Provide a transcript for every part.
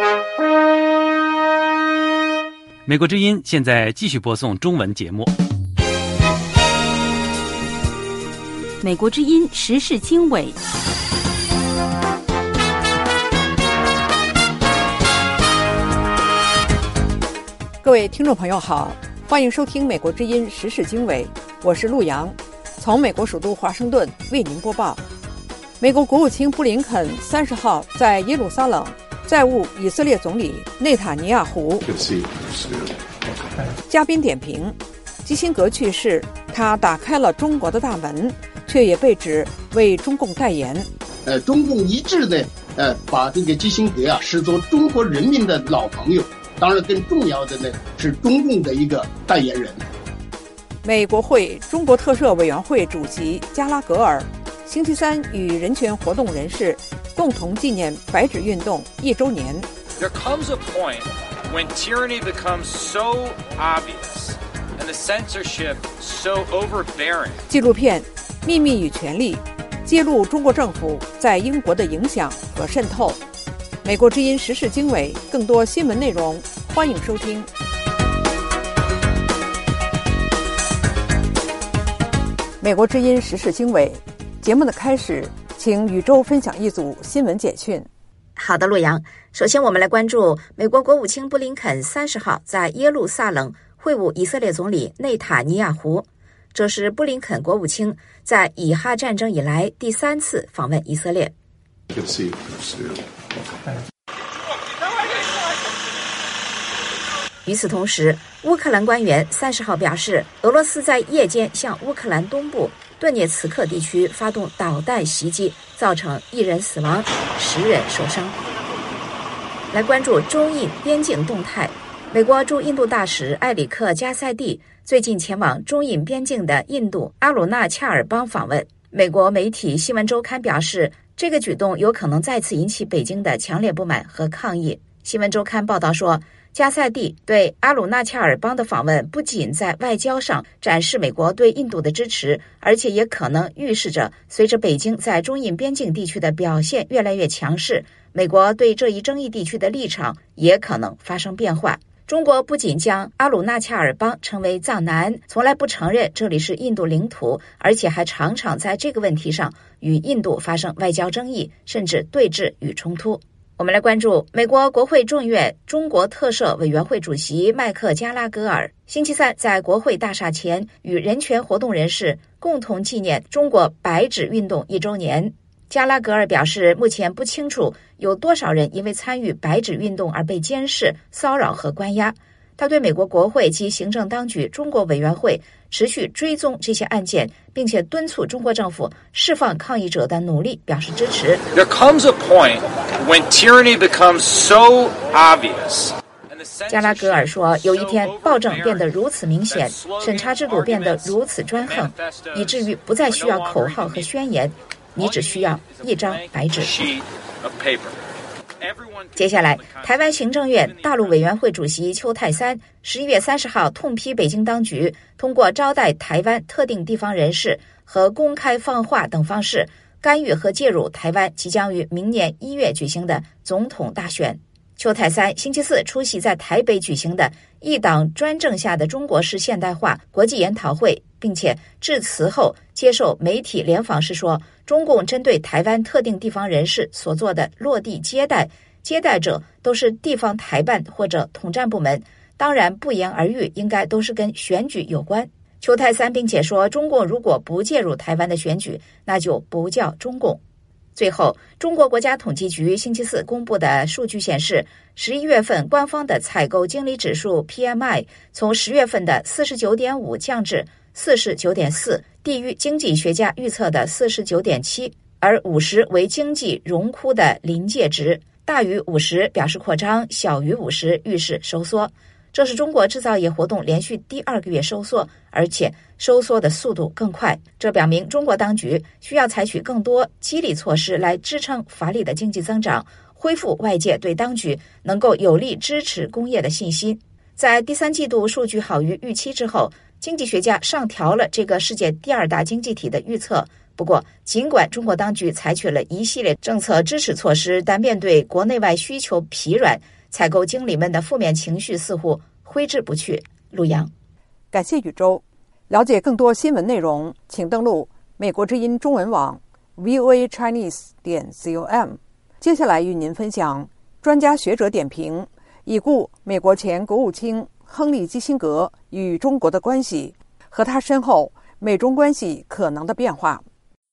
美国之音现在继续播送中文节目。 美国之音时事经纬， 各位听众朋友好，欢迎收听美国之音时事经纬，我是陆洋，从美国首都华盛顿为您播报。美国国务卿布林肯30号在耶路撒冷再晤以色列总理内塔尼亚胡。嘉宾点评：基辛格去世，他打开了中国的大门，却也被指为中共代言。 中共一致的把这个基辛格视作中国人民的老朋友，当然更重要的呢是中共的一个代言人。 美国会中国特赦委员会主席加拉格尔星期三与人权活动人士共同纪念白纸运动1周年。 There comes a point when tyranny becomes so obvious and the censorship so overbearing. 纪录片《秘密与权力》揭露中国政府在英国的影响和渗透。美国之音时事经纬，更多新闻内容，欢迎收听。美国之音时事经纬节目的开始，请宇宙分享一组新闻简讯。 好的，陆洋。首先我们来关注美国国务卿布林肯30号在耶路撒冷会晤以色列总理内塔尼亚胡，这是布林肯国务卿在以哈战争以来第3次访问以色列。与此同时，乌克兰官员30号表示，俄罗斯在夜间向乌克兰东部顿涅茨克地区发动导弹袭击，造成1人死亡，10人受伤。来关注中印边境动态，美国驻印度大使埃里克·加塞蒂最近前往中印边境的印度阿鲁纳恰尔邦访问。美国媒体《新闻周刊》表示，这个举动有可能再次引起北京的强烈不满和抗议。《新闻周刊》报道说，加塞蒂对阿鲁纳恰尔邦的访问不仅在外交上展示美国对印度的支持，而且也可能预示着随着北京在中印边境地区的表现越来越强势，美国对这一争议地区的立场也可能发生变化。中国不仅将阿鲁纳恰尔邦称为藏南，从来不承认这里是印度领土，而且还常常在这个问题上与印度发生外交争议，甚至对峙与冲突。我们来关注美国国会众院中国特赦委员会主席麦克加拉格尔星期三在国会大厦前与人权活动人士共同纪念中国白纸运动1周年。加拉格尔表示，目前不清楚有多少人因为参与白纸运动而被监视、骚扰和关押。他对美国国会及行政当局中国委员会持续追踪这些案件，并且敦促中国政府释放抗议者的努力表示支持。 There comes a point when tyranny becomes so obvious. 加拉格尔说，有一天暴政变得如此明显，审查制度变得如此专横，以至于不再需要口号和宣言，你只需要一张白纸。接下来，台湾行政院大陆委员会主席邱太三11月30号痛批北京当局通过招待台湾特定地方人士和公开放话等方式干预和介入台湾即将于明年1月举行的总统大选。邱太三星期四出席在台北举行的一党专政下的中国式现代化国际研讨会，并且致辞后接受媒体联访时说，中共针对台湾特定地方人士所做的落地接待，接待者都是地方台办或者统战部门，当然不言而喻，应该都是跟选举有关。邱太三并且说，中共如果不介入台湾的选举，那就不叫中共。最后，中国国家统计局星期四公布的数据显示，11月份官方的采购经理指数 PMI 从10月份的 49.5 降至 49.4， 低于经济学家预测的 49.7， 而50为经济荣枯的临界值，大于50表示扩张，小于50预示收缩。这是中国制造业活动连续第2个月收缩，而且收缩的速度更快。这表明中国当局需要采取更多激励措施来支撑乏力的经济增长，恢复外界对当局能够有力支持工业的信心。在第3季度数据好于预期之后，经济学家上调了这个世界第2大经济体的预测。不不过，尽管中国当局采取了一系列政策支持措施，但面对国内外需求疲软，采购经理们的负面情绪似乎挥之不去。陆洋， 感谢宇宙。了解更多新闻内容，请登录美国之音中文网 voachinese.com。接下来与您分享专家学者点评已故美国前国务卿亨利·基辛格与中国的关系和他身后美中关系可能的变化。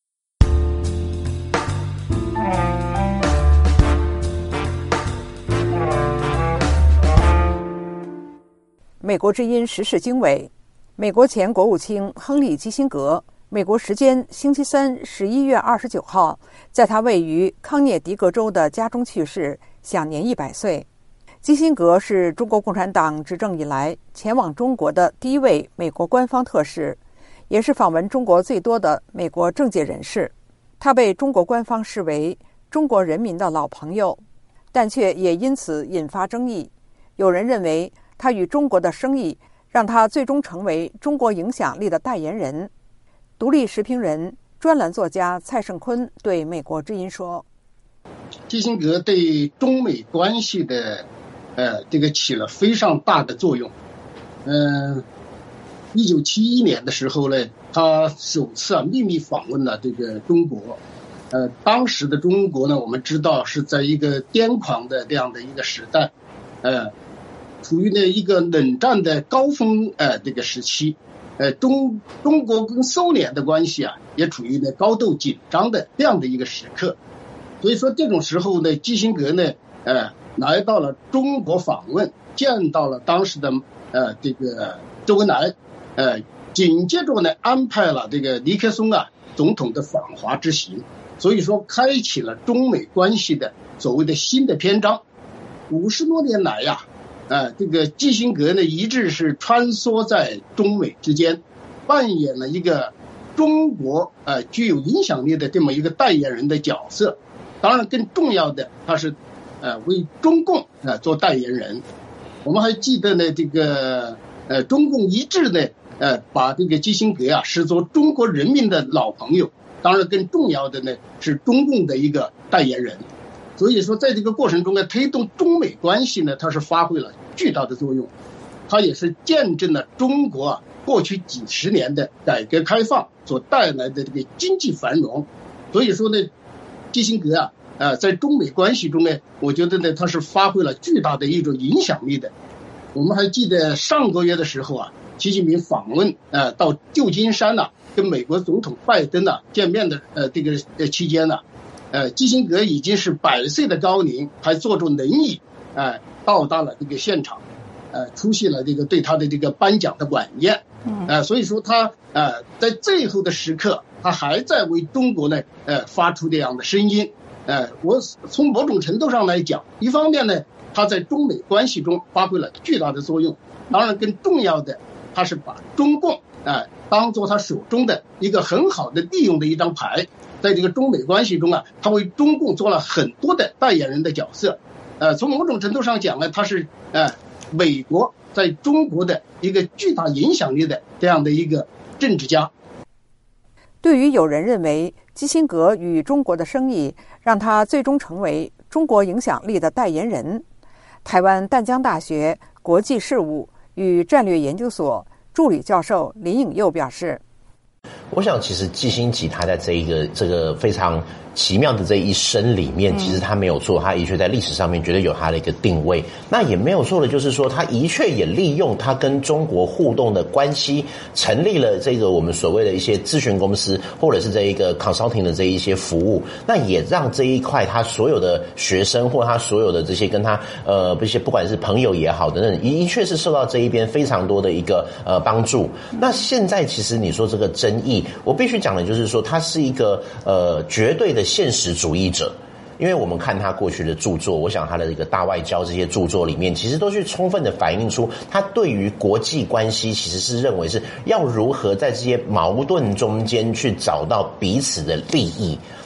美国之音时事经纬，美国前国务卿亨利·基辛格，美国时间星期三11月29号，在他位于康涅狄格州的家中去世，享年100岁。基辛格是中国共产党执政以来前往中国的第一位美国官方特使，也是访问中国最多的美国政界人士。他被中国官方视为中国人民的老朋友，但却也因此引发争议。有人认为他与中国的生意让他最终成为中国影响力的代言人。独立时评人、专栏作家蔡胜坤对美国之音说： 基辛格对中美关系的这个起了非常大的作用。1971年的时候呢，他首次秘密访问了这个中国。当时的中国呢，我们知道是在一个癫狂的这样的一个时代，处于呢一个冷战的高峰这个时期。中国跟苏联的关系也处于呢高度紧张的这样的一个时刻。所以说这种时候呢，基辛格呢来到了中国访问，见到了当时的这个周恩来，紧接着呢安排了这个尼克松总统的访华之行，所以说开启了中美关系的所谓的新的篇章。50多年来这个基辛格呢一直是穿梭在中美之间，扮演了一个中国具有影响力的这么一个代言人的角色。当然更重要的，他是为中共做代言人。我们还记得呢，这个中共一致呢把这个基辛格视作中国人民的老朋友。当然更重要的呢是中共的一个代言人。所以说在这个过程中呢，推动中美关系呢，它是发挥了巨大的作用。它也是见证了中国过去几十年的改革开放所带来的这个经济繁荣。所以说呢，基辛格在中美关系中呢，我觉得呢，他是发挥了巨大的一种影响力的。我们还记得上个月的时候习近平访问到旧金山跟美国总统拜登见面的这个期间基辛格已经是100岁的高龄，还坐着轮椅到达了这个现场，出席了这个对他的这个颁奖的晚宴。所以说他在最后的时刻，他还在为中国呢发出这样的声音。我从某种程度上来讲，一方面呢，他在中美关系中发挥了巨大的作用。当然更重要的，他是把中共当做他手中的一个很好的利用的一张牌。在这个中美关系中他为中共做了很多的代言人的角色。从某种程度上讲呢，他是美国在中国的一个巨大影响力的这样的一个政治家。 对于有人认为基辛格与中国的生意让他最终成为中国影响力的代言人，台湾淡江大学国际事务与战略研究所助理教授林颖佑表示， 我想其实季辛吉他在这个非常奇妙的这一生里面，其实他没有错，他的确在历史上面绝对有他的一个定位。那也没有错的就是说，他的确也利用他跟中国互动的关系，成立了这个我们所谓的一些咨询公司，或者是这一个 consulting 的这一些服务。那也让这一块他所有的学生或他所有的这些跟他这些不管是朋友也好等等，的确是受到这一边非常多的一个帮助。那现在其实你说这个争议，我必须讲的就是说，他是一个绝对的现实主义者。因为我们看他过去的著作，我想他的一个大外交这些著作里面，其实都去充分的反映出他对于国际关系其实是认为是要如何在这些矛盾中间去找到彼此的利益。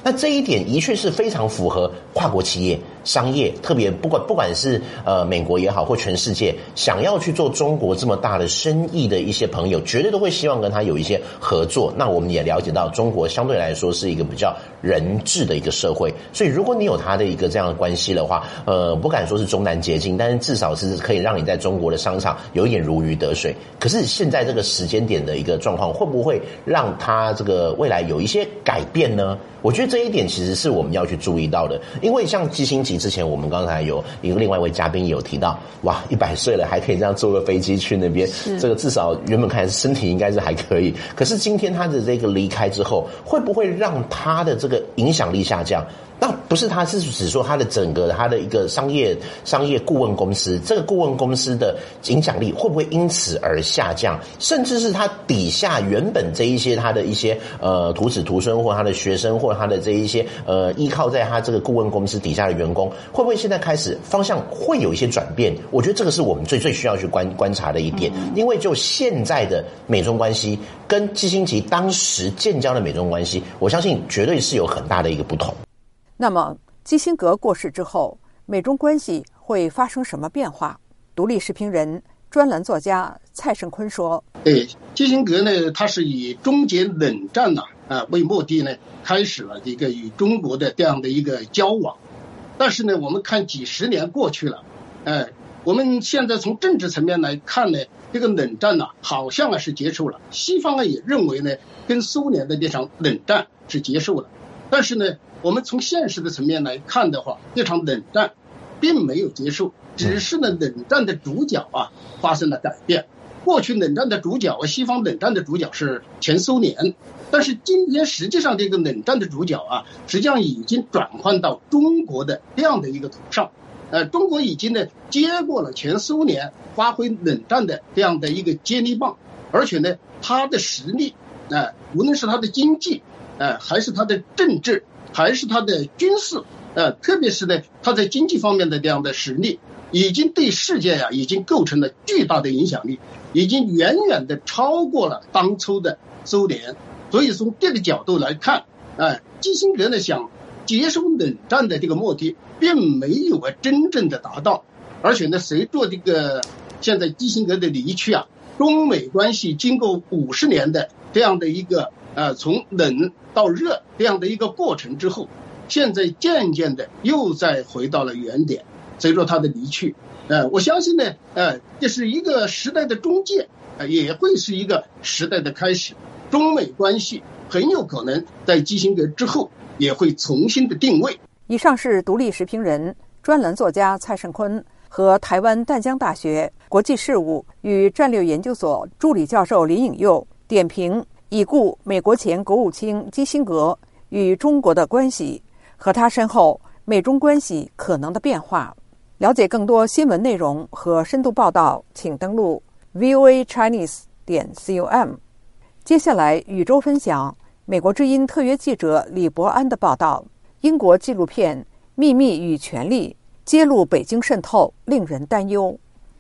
那这一点的确是非常符合跨国企业、商业，特别不管是美国也好，或全世界想要去做中国这么大的生意的一些朋友，绝对都会希望跟他有一些合作。那我们也了解到，中国相对来说是一个比较人治的一个社会，所以如果你有他的一个这样的关系的话，不敢说是中南捷径，但是至少是可以让你在中国的商场有一点如鱼得水。可是现在这个时间点的一个状况，会不会让他这个未来有一些改变呢？我觉得这一点其实是我们要去注意到的，因为像基辛格之前，我们刚才有另外一位嘉宾有提到，哇，100岁了还可以这样坐个飞机去那边，这个至少原本看身体应该是还可以。可是今天他的这个离开之后，会不会让他的这个影响力下降？那不是他，是指说他的整个他的一个商业顾问公司，这个顾问公司的影响力会不会因此而下降？甚至是他底下原本这一些他的一些徒子徒孙或他的学生或他的这一些依靠在他这个顾问公司底下的员工，会不会现在开始方向会有一些转变？我觉得这个是我们最需要去观察的一点，因为就现在的美中关系跟基辛格当时建交的美中关系，我相信绝对是有很大的一个不同。 那么基辛格过世之后，美中关系会发生什么变化？独立时评人、专栏作家蔡胜坤说： 对，基辛格呢，他是以终结冷战为目的呢，开始了一个与中国的这样的一个交往。但是呢，我们看几十年过去了，我们现在从政治层面来看呢，这个冷战好像是结束了。西方也认为呢，跟苏联的这场冷战是结束了。但是呢，我们从现实的层面来看的话，这场冷战并没有结束，只是呢，冷战的主角发生了改变。过去冷战的主角西方冷战的主角是前苏联，但是今天实际上这个冷战的主角实际上已经转换到中国的这样的一个头上。中国已经呢接过了前苏联发挥冷战的这样的一个接力棒，而且呢，它的实力无论是它的经济还是它的政治，还是它的军事，特别是呢，它在经济方面的这样的实力，已经对世界已经构成了巨大的影响力，已经远远的超过了当初的苏联。所以从这个角度来看，基辛格呢想结束冷战的这个目的，并没有真正的达到。而且呢，随着这个现在基辛格的离去中美关系经过50年的这样的一个从冷到热这样的一个过程之后，现在渐渐的又再回到了原点。随着他的离去，我相信呢，这是一个时代的终结，也会是一个时代的开始。中美关系很有可能在基辛格之后也会重新的定位。 以上是独立时评人、专栏作家蔡胜坤和台湾淡江大学国际事务与战略研究所助理教授林颖佑点评已故美国前国务卿基辛格与中国的关系和他身后美中关系可能的变化。了解更多新闻内容和深度报道，请登录 voachinese.com。 接下来宇宙分享美国之音特约记者李伯安的报道。英国纪录片《秘密与权力》揭露北京渗透，令人担忧。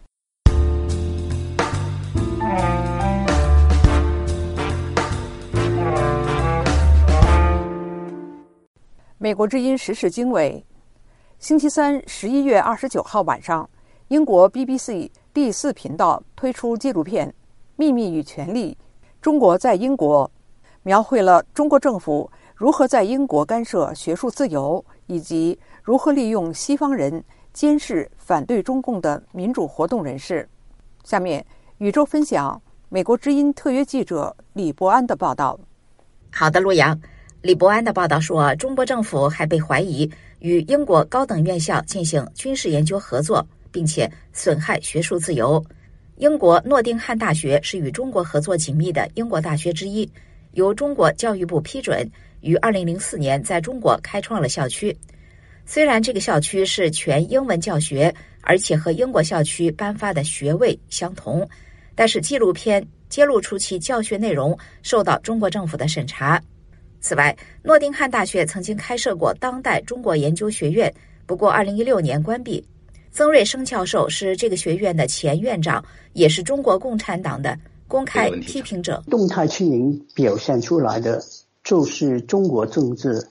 美国之音时事经纬，星期三11月29号晚上，英国 BBC 第4频道推出纪录片《秘密与权力：中国在英国》，描绘了中国政府如何在英国干涉学术自由，以及如何利用西方人监视反对中共的民主活动人士。下面宇宙分享美国之音特约记者李伯安的报道。 好的，陆阳。李伯安的报道说，中国政府还被怀疑与英国高等院校进行军事研究合作，并且损害学术自由。英国诺丁汉大学是与中国合作紧密的英国大学之一，由中国教育部批准，于2004年在中国开创了校区。虽然这个校区是全英文教学，而且和英国校区颁发的学位相同，但是纪录片揭露出其教学内容受到中国政府的审查。此外，诺丁汉大学曾经开设过当代中国研究学院，不过2016年关闭。曾瑞生教授是这个学院的前院长，也是中国共产党的公开批评者。 动态清零表现出来的就是中国政治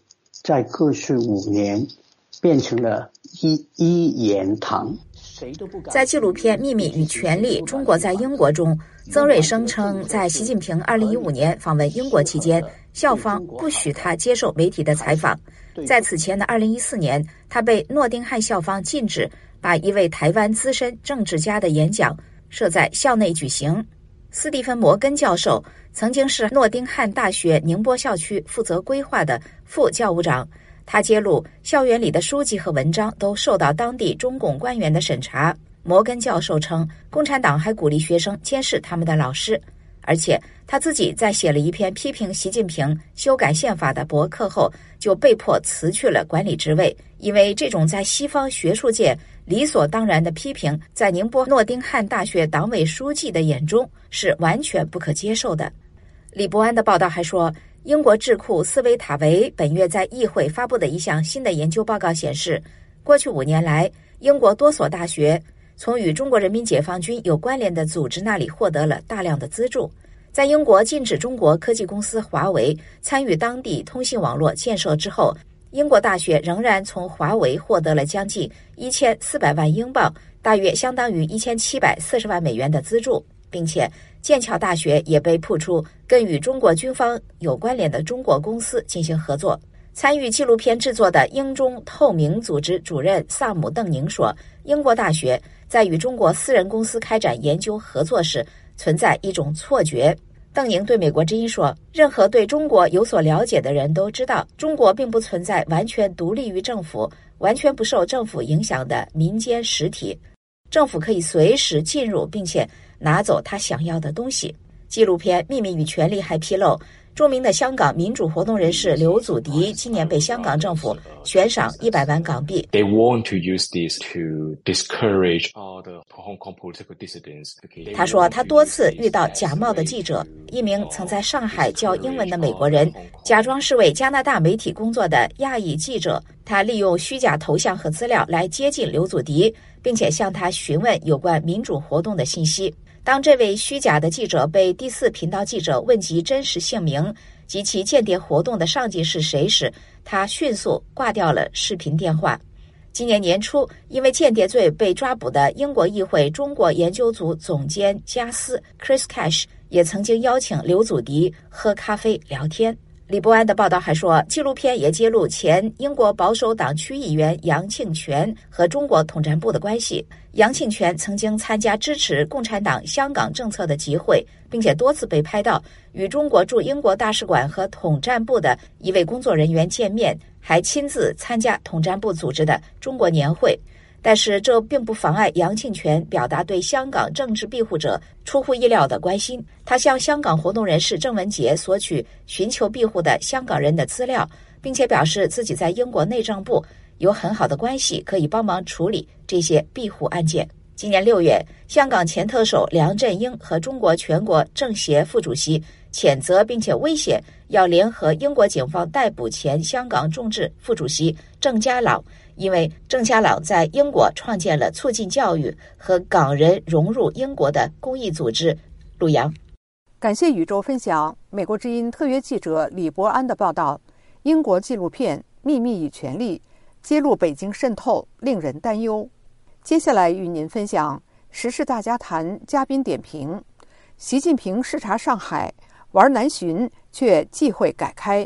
在过去5年变成了一言堂。 在纪录片《秘密与权力：中国在英国》中，曾瑞声称，在习近平2015年访问英国期间，校方不许他接受媒体的采访。在此前的2014年，他被诺丁汉校方禁止把一位台湾资深政治家的演讲设在校内举行。斯蒂芬·摩根教授曾经是诺丁汉大学宁波校区负责规划的副教务长，他揭露校园里的书籍和文章都受到当地中共官员的审查。摩根教授称，共产党还鼓励学生监视他们的老师，而且他自己在写了一篇批评习近平修改宪法的博客后，就被迫辞去了管理职位，因为这种在西方学术界理所当然的批评，在宁波诺丁汉大学党委书记的眼中是完全不可接受的。李伯安的报道还说，英国智库斯维塔维本月在议会发布的一项新的研究报告显示，过去5年来，英国多所大学从与中国人民解放军有关联的组织那里获得了大量的资助。在英国禁止中国科技公司华为参与当地通信网络建设之后，英国大学仍然从华为获得了将近1400万英镑，大约相当于1740万美元的资助，并且剑桥大学也被曝出跟与中国军方有关联的中国公司进行合作。参与纪录片制作的英中透明组织主任萨姆·邓宁说，英国大学在与中国私人公司开展研究合作时存在一种错觉。邓宁对美国之音说，任何对中国有所了解的人都知道，中国并不存在完全独立于政府、完全不受政府影响的民间实体，政府可以随时进入并且拿走他想要的东西。纪录片《秘密与权力》还披露，著名的香港民主活动人士刘祖迪今年被香港政府悬赏100万港币。 They want to use this to discourage all the Hong Kong political dissidents. 他说，他多次遇到假冒的记者，一名曾在上海教英文的美国人，假装是为加拿大媒体工作的亚裔记者，他利用虚假头像和资料来接近刘祖迪，并且向他询问有关民主活动的信息。当这位虚假的记者被第4频道记者问及真实姓名及其间谍活动的上级是谁时，他迅速挂掉了视频电话。今年年初，因为间谍罪被抓捕的英国议会中国研究组总监加斯 Chris Cash 也曾经邀请刘祖迪喝咖啡聊天。李伯安的报道还说，纪录片也揭露前英国保守党区议员杨庆全和中国统战部的关系。杨庆全曾经参加支持共产党香港政策的集会，并且多次被拍到与中国驻英国大使馆和统战部的一位工作人员见面，还亲自参加统战部组织的中国年会。但是这并不妨碍杨庆全表达对香港政治庇护者出乎意料的关心。他向香港活动人士郑文杰索取寻求庇护的香港人的资料，并且表示自己在英国内政部有很好的关系，可以帮忙处理这些庇护案件。今年6月，香港前特首梁振英和中国全国政协副主席谴责并且威胁要联合英国警方逮捕前香港众志副主席郑家朗，因为郑家朗在英国创建了促进教育和港人融入英国的公益组织。陆阳， 感谢宇宙分享美国之音特约记者李伯安的报道。英国纪录片《秘密与权力》揭露北京渗透，令人担忧。接下来与您分享时事大家谈嘉宾点评：习近平视察上海，玩南巡却忌讳改开。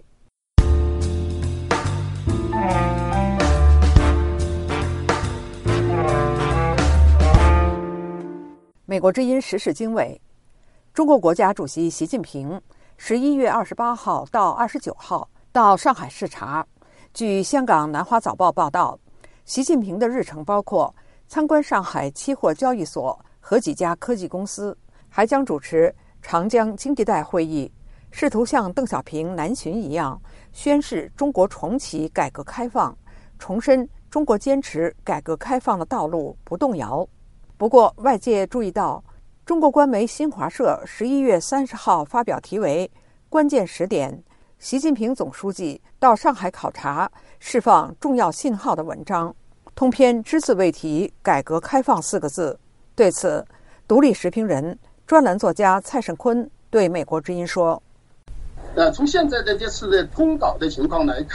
美国之音时事经纬，中国国家主席习近平11月28号到29号到上海视察。据香港南华早报报道，习近平的日程包括参观上海期货交易所和几家科技公司，还将主持长江经济带会议，试图像邓小平南巡一样宣示中国重启改革开放，重申中国坚持改革开放的道路不动摇。不过外界注意到，中国官媒新华社11月30号发表题为关键时点，习近平总书记到上海考察释放重要信号的文章，通篇只字未提改革开放4个字。对此，独立时评人专栏作家蔡胜坤对美国之音说， 从现在的这次的通稿的情况来看，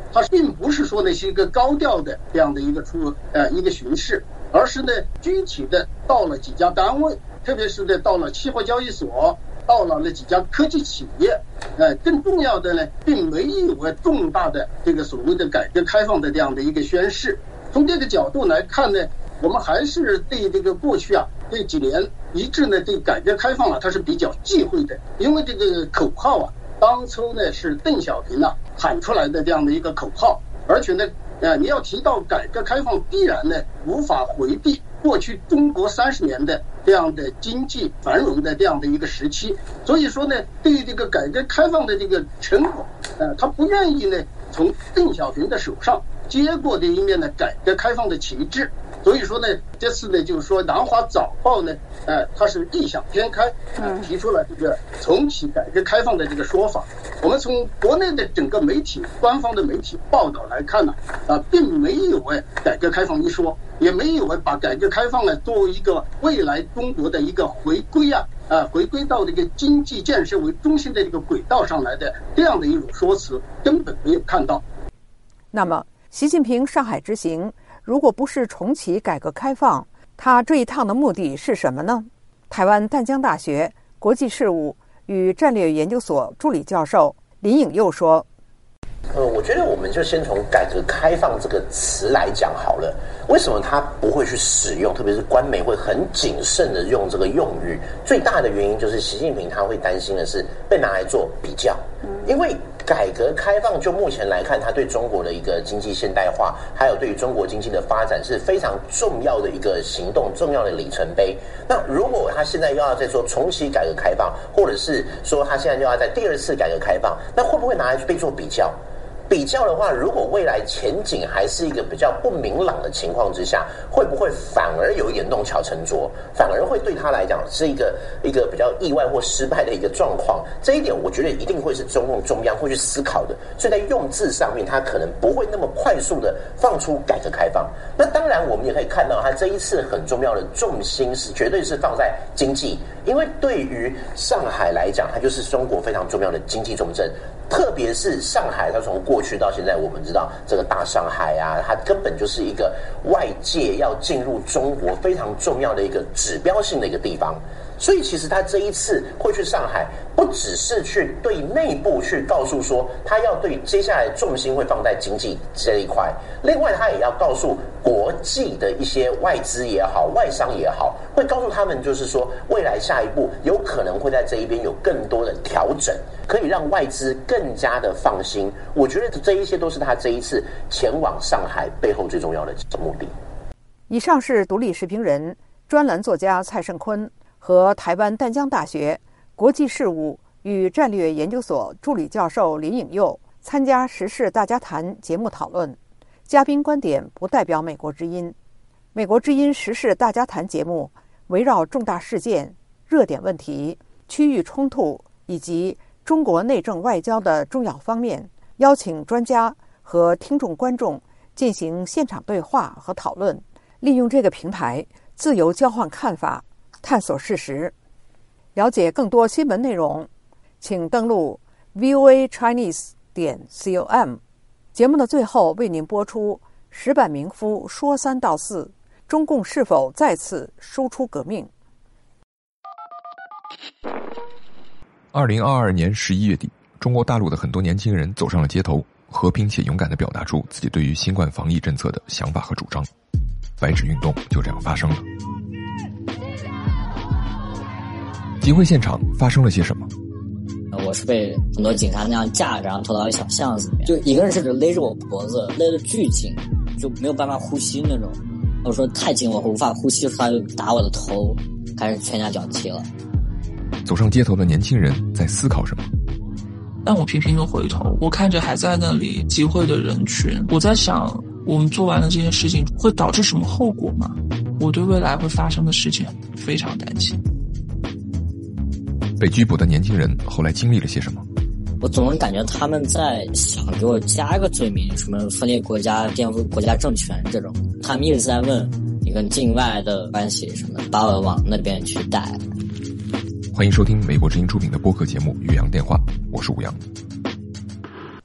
它并不是说呢是一个高调的这样的一个一个巡视，而是呢具体的到了几家单位，特别是呢到了期货交易所，到了那几家科技企业，更重要的呢，并没有重大的这个所谓的改革开放的这样的一个宣示。从这个角度来看呢，我们还是对这个过去这几年一直呢对改革开放它是比较忌讳的，因为这个口号当初呢是邓小平喊出来的这样的一个口号，而且呢你要提到改革开放，必然呢无法回避过去中国30年的这样的经济繁荣的这样的一个时期，所以说呢，对于这个改革开放的这个成果，他不愿意呢从邓小平的手上接过这一面的改革开放的旗帜。所以说呢，这次呢，就是说《南华早报》呢，它是异想天开，提出了这个重启改革开放的这个说法。我们从国内的整个媒体、官方的媒体报道来看呢，并没有改革开放一说，也没有把改革开放作为一个未来中国的一个回归回归到这个经济建设为中心的这个轨道上来的这样的一种说辞，根本没有看到。 那么，习近平上海之行，如果不是重启改革开放，他这一趟的目的是什么呢？台湾淡江大学国际事务与战略研究所助理教授林颖佑说， 我觉得我们就先从改革开放这个词来讲好了。为什么他不会去使用，特别是官媒会很谨慎的用这个用语？最大的原因就是习近平他会担心的是被拿来做比较，因为改革开放就目前来看，它对中国的一个经济现代化，还有对于中国经济的发展是非常重要的一个行动，重要的里程碑。那如果他现在又要再说重启改革开放，或者是说他现在又要在第2次改革开放，那会不会拿来被做比较？比较的话，如果未来前景还是一个比较不明朗的情况之下，会不会反而有一点弄巧成拙，反而会对他来讲是一个比较意外或失败的一个状况？这一点我觉得一定会是中央会去思考的，所以在用字上面，他可能不会那么快速的放出改革开放。那当然，我们也可以看到，他这一次很重要的重心是绝对是放在经济，因为对于上海来讲，它就是中国非常重要的经济重镇。特别是上海，它从过去到现在，我们知道这个大上海它根本就是一个外界要进入中国非常重要的一个指标性的一个地方。所以其实他这一次会去上海，不只是去对内部去告诉说他要对接下来重心会放在经济这一块，另外他也要告诉国际的一些外资也好、外商也好，会告诉他们就是说未来下一步有可能会在这一边有更多的调整，可以让外资更加的放心。我觉得这一些都是他这一次前往上海背后最重要的目的。 以上是独立时评人、专栏作家蔡胜坤和台湾淡江大学国际事务与战略研究所助理教授林颖佑参加时事大家谈节目讨论，嘉宾观点不代表美国之音。美国之音时事大家谈节目围绕重大事件、热点问题、区域冲突以及中国内政外交的重要方面，邀请专家和听众观众进行现场对话和讨论，利用这个平台自由交换看法，探索事实。了解更多新闻内容，请登录 voachinese.com。 节目的最后为您播出石坂明夫说3道4，中共是否再次输出革命。 2022年11月底，中国大陆的很多年轻人走上了街头，和平且勇敢地表达出自己对于新冠防疫政策的想法和主张。白纸运动就这样发生了。集会现场发生了些什么？ 我是被很多警察那样架着，然后拖到一小巷子里面，就一个人甚至勒着我脖子，勒得巨紧，就没有办法呼吸那种。我说太紧，我无法呼吸，他就打我的头，开始拳打脚踢了。 走上街头的年轻人在思考什么？ 但我频频的回头，我看着还在那里集会的人群，我在想，我们做完了这件事情会导致什么后果吗？我对未来会发生的事情非常担心。 被拘捕的年轻人后来经历了些什么？ 我总是感觉他们在想给我加一个罪名，什么分裂国家、颠覆国家政权这种。他们一直在问你跟境外的关系什么，把我往那边去带。 欢迎收听美国之音出品的播客节目《岳阳电话》，我是吴阳。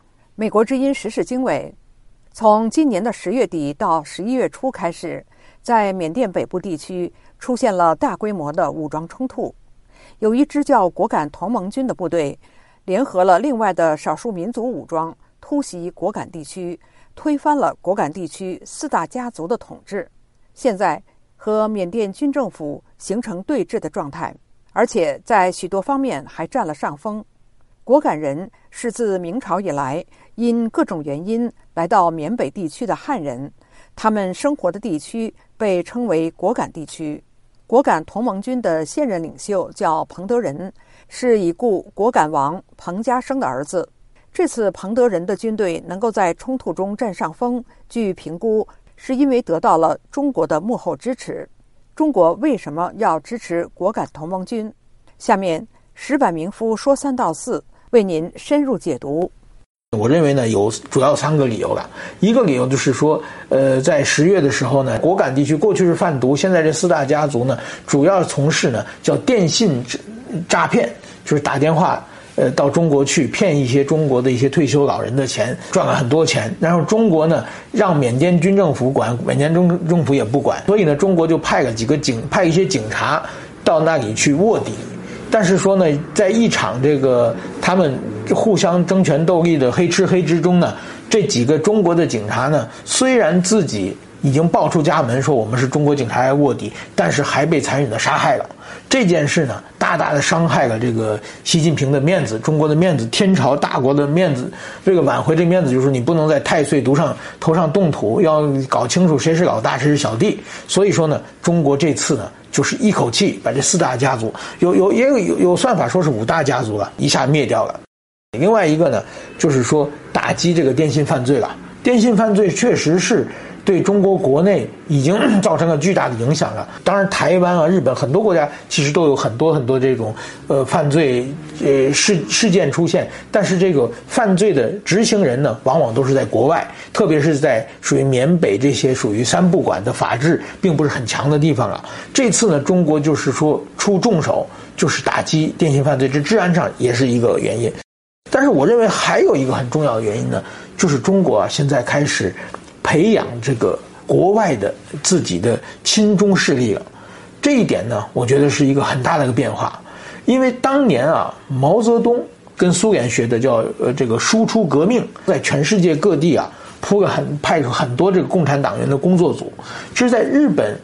美国之音时事经纬，从今年的10月底到11月初开始，在缅甸北部地区出现了大规模的武装冲突。有一支叫果敢同盟军的部队，联合了另外的少数民族武装，突袭果敢地区，推翻了果敢地区4大家族的统治。现在和缅甸军政府形成对峙的状态，而且在许多方面还占了上风。果敢人是自明朝以来因各种原因来到缅北地区的汉人，他们生活的地区被称为果敢地区。果敢同盟军的现任领袖叫彭德仁，是已故果敢王彭家声的儿子。这次彭德仁的军队能够在冲突中占上风，据评估是因为得到了中国的幕后支持。中国为什么要支持果敢同盟军？下面石板明夫说3道4，为您深入解读。 我认为呢，主要3个理由了。一个理由就是说，在10月的时候呢，果敢地区过去是贩毒，现在这4大家族呢，主要从事呢叫电信诈骗，就是打电话到中国去骗一些中国的一些退休老人的钱，赚了很多钱。然后中国呢，让缅甸军政府管，缅甸政府也不管，所以呢，中国就派一些警察到那里去卧底。但是说呢，在一场这个他们互相争权斗利的黑吃黑之中呢，这几个中国的警察呢，虽然自己已经报出家门说我们是中国警察来卧底，但是还被残忍的杀害了。这件事呢，大大的伤害了这个习近平的面子，中国的面子，天朝大国的面子。这个挽回这面子，就是你不能在太岁头上动土，要搞清楚谁是老大谁是小弟。所以说呢，中国这次呢，就是一口气把这4大家族，有算法说是5大家族了，一下灭掉了。另外一个呢，就是说打击这个电信犯罪了。电信犯罪确实是对中国国内已经造成了巨大的影响了。当然，台湾啊、日本很多国家其实都有很多这种犯罪事件出现，但是这个犯罪的执行人呢，往往都是在国外，特别是在属于缅北这些属于3不管的法治并不是很强的地方了。这次呢，中国就是说出重手，就是打击电信犯罪，这治安上也是一个原因。但是我认为还有一个很重要的原因呢，就是中国啊现在开始培养这个国外的自己的亲中势力了。这一点呢，我觉得是一个很大的一个变化。因为当年啊，毛泽东跟苏联学的叫这个输出革命，在全世界各地啊派出很多这个共产党员的工作组。这是在日本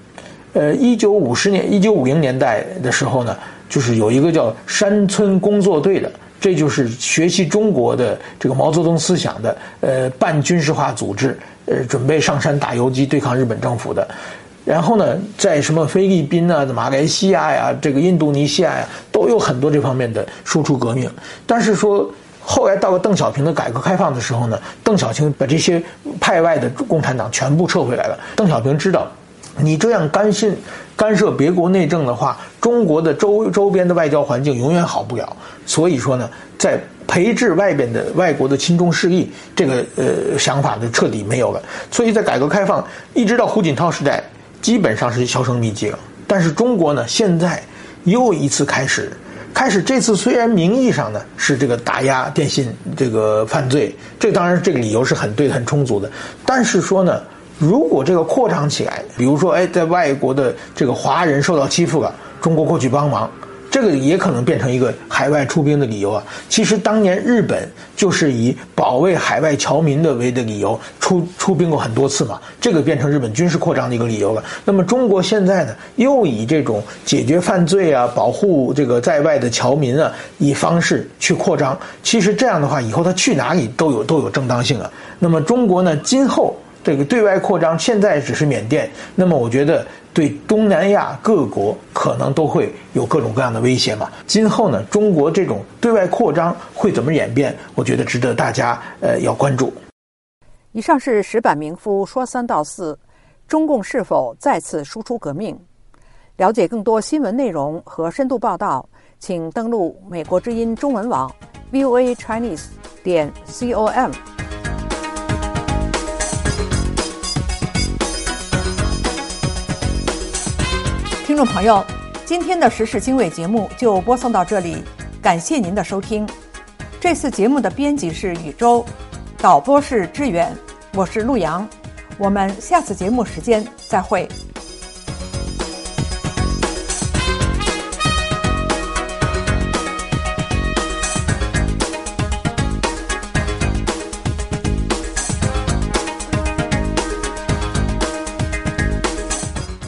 1950年代的时候呢，就是有一个叫山村工作队的，这就是学习中国的这个毛泽东思想的半军事化组织，准备上山打游击对抗日本政府的。然后呢，在什么菲律宾啊、马来西亚呀、这个印度尼西亚呀，都有很多这方面的输出革命。但是说后来到了邓小平的改革开放的时候呢，邓小平把这些派外的共产党全部撤回来了。邓小平知道，你这样干涉别国内政的话，中国的周边的外交环境永远好不了。所以说呢，在培植外国的亲中势力这个想法就彻底没有了。所以在改革开放一直到胡锦涛时代，基本上是销声匿迹了。但是中国呢，现在又一次开始，这次虽然名义上呢是这个打压电信这个犯罪，这当然这个理由是很对很充足的，但是说呢，如果这个扩张起来，比如说在外国的这个华人受到欺负了，中国过去帮忙，这个也可能变成一个海外出兵的理由啊。其实当年日本就是以保卫海外侨民的为的理由出兵过很多次嘛，这个变成日本军事扩张的一个理由了。那么中国现在呢，又以这种解决犯罪啊、保护这个在外的侨民啊，以方式去扩张。其实这样的话，以后他去哪里都有正当性啊。那么中国呢，今后这个对外扩张现在只是缅甸，那么我觉得对东南亚各国可能都会有各种各样的威胁嘛。今后呢，中国这种对外扩张会怎么演变，我觉得值得大家要关注。 以上是石板明夫说3道4，中共是否再次输出革命？了解更多新闻内容和深度报道，请登录美国之音中文网 voachinese.com。听众朋友，今天的时事经纬节目就播送到这里，感谢您的收听。这次节目的编辑是宇宙， 导播是志远，我是陆阳，我们下次节目时间再会。